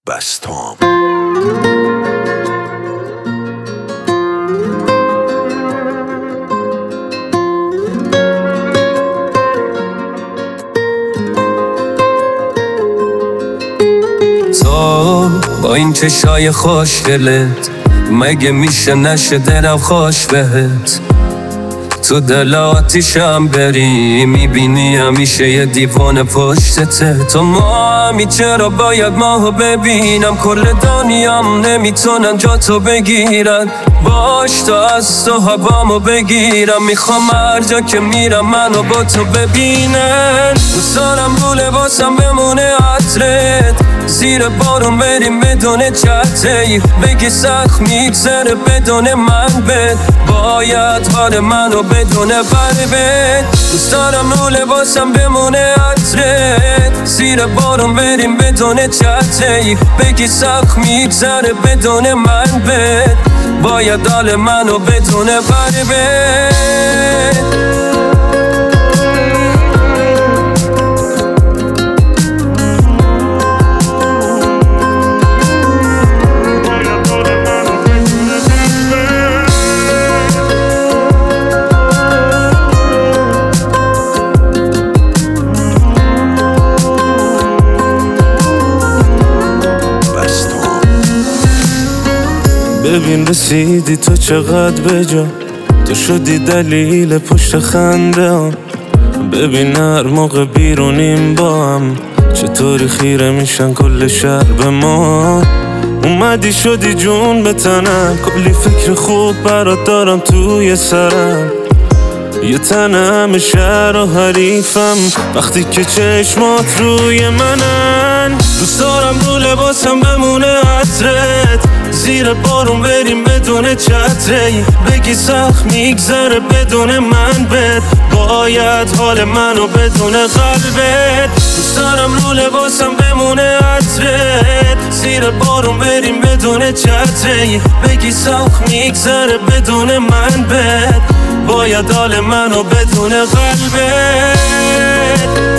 بستام. تو با این چشای خوشگلت مگه میشه نشه دلم خوش بهت؟ تو دل آتیشم بری میبینی همیشه یه دیوانه پشتته. تو ماهمی چرا باید ماهو ببینم؟ کل دنیام نمیتونن جا تو بگیرن. باش تا از تو هوامو بگیرم. میخوام هر جا که میرم منو با تو ببینن. دوست دارم رو لباسم بمونه عطرت. زیر بارون بریم بدون چتری. بگی سخت میگذره بدون من بد. باید حال منو بدون بد. دوست دارم رو لباسم بمونه عطرت. زیر بارون بریم بدون چتری. بگی سخت میگذره بدون من بد. باید حال منو بدون بد. ببین رسیدی تو چقدر بجا. تو شدی دلیل پشت خنده هم. ببین هر موقع بیرونیم با هم چطوری خیره میشن کل شهر به ما. اومدی شدی جون به تنم. کلی فکر خوب برات دارم توی سرم. یه تنم شهر و حریفم وقتی که چشمات روی منن. دوست دارم رو لباسم بمونه عطرت. زیر بارون بریم بدون چتری. بگی سخت میگذره بدون من بد. باید حال منو بدون قلبت. دوست دارم رو لباسم بمونه عطرت. زیر بارون بریم بدون چتری. بگی سخت میگذره بدون من بد. باید حال منو بدون قلبت.